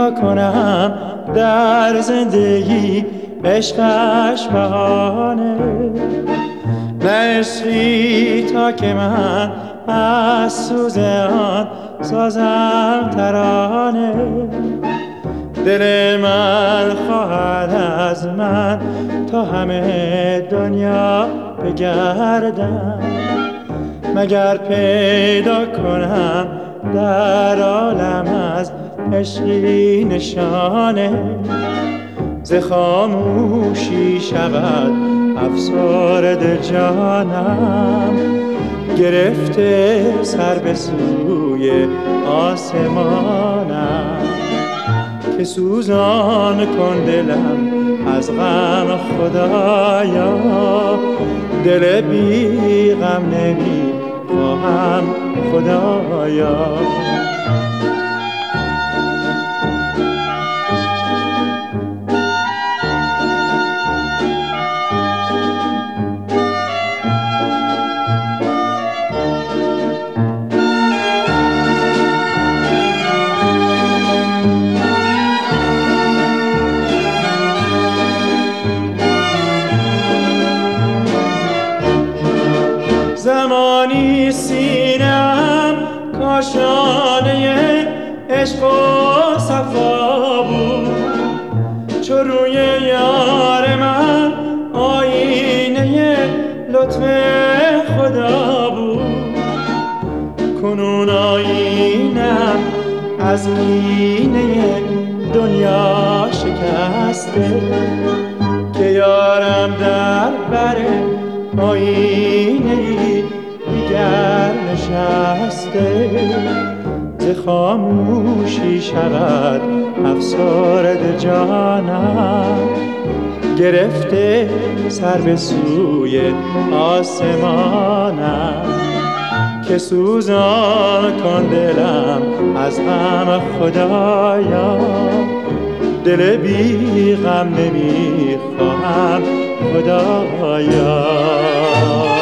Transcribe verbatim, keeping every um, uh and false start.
تا کنم در زندگی عشقش بهانه، نه عشقی تا که من از سوز آن سازم ترانه. دل من خواهد از من تا همه دنیا بگردم، مگر پیدا کنم در عالم از عشقی نشانه. ز خاموشی شود افسرده جانم، گرفته سر به سوی آسمانم. که سوزان کن دلم از غم خدایا، دل بی غم نمی خواهم خدایا. زمانی سینه‌ام کاشانه عشق و صفا بود، چو روی یار من آینه لطف خدا بود. کنون آینه‌ام از کینه دنیا شکسته، که یارم در بر آینه دیگر نشسته. ز خاموشی شود افسرده جانم، گرفته سر به سوی آسمانم. که سوزان کن دلم از غم خدایا، دل بی غم نمی خواهم خدایا.